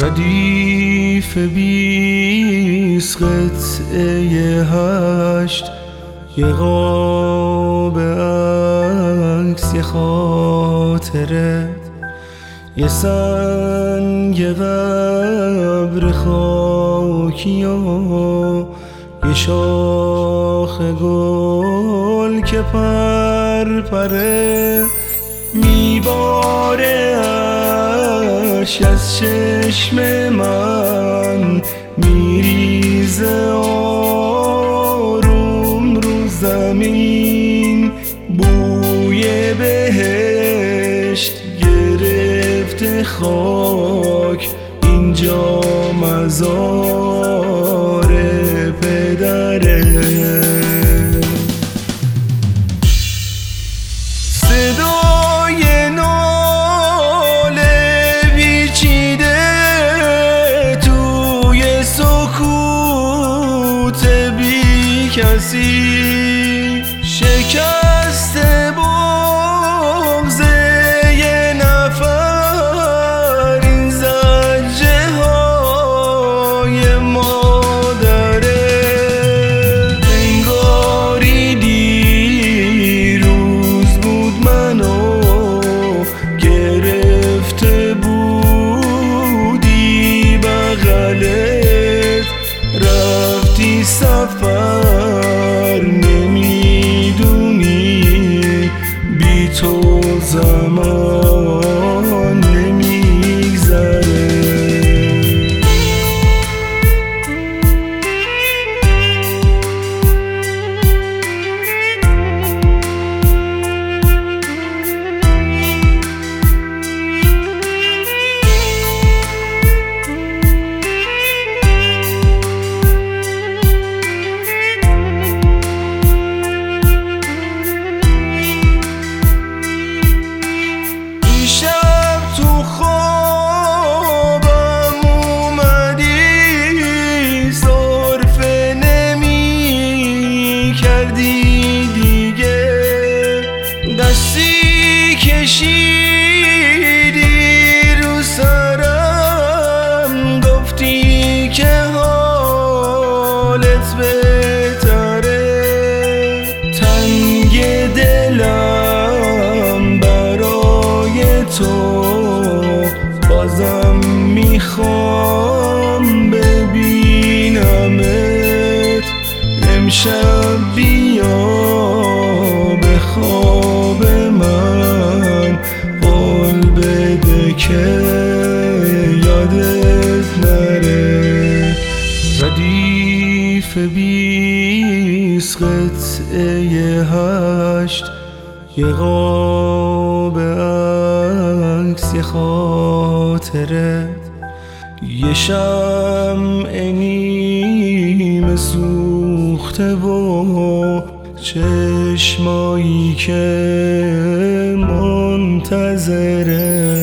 ردیف 20 قطعه 8 یه قاب عکس، یه خاطره، یه سنگ قبر خاکی و یه شاخ گل که پرپره میباره اشک از چشم من، میریزه آروم رو زمین، بوی بهشت گرفته خاک، اینجا مزار پدره. صدای ناله پیچیده توی سکوت بی کسی، شکست بغض یه نفر، این زجه های مادره، انگاری دیروز بود منو گرفته بودی بغلت، رفتی سفر نمیدونی بی تو زمان نمیگذره. دستی کشیدی رو سرم، گفتی که حالت بهتره، تنگ دلم برای تو، بازم میخوام ببینمت، امشب بیا به خواب من، قول بده که یادت نره. ردیف 20 قطعه 8 یه قاب عکس، یه خاطره، یه شمع نیمه سوخته و چشمایی که منتظره.